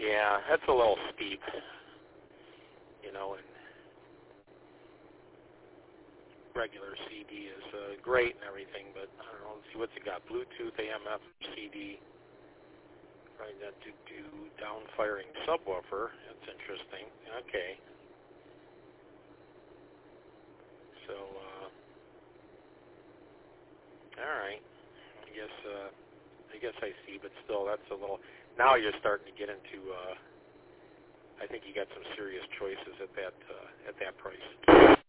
Yeah, that's a little steep. You know, and regular CD is great and everything, but I don't know. Let's see what's it got. Bluetooth, AM/FM, CD. Right, that do down-firing subwoofer. That's interesting. Okay. So, all right. I guess I see, but still, that's a little. Now you're starting to get into. I think you got some serious choices at that price.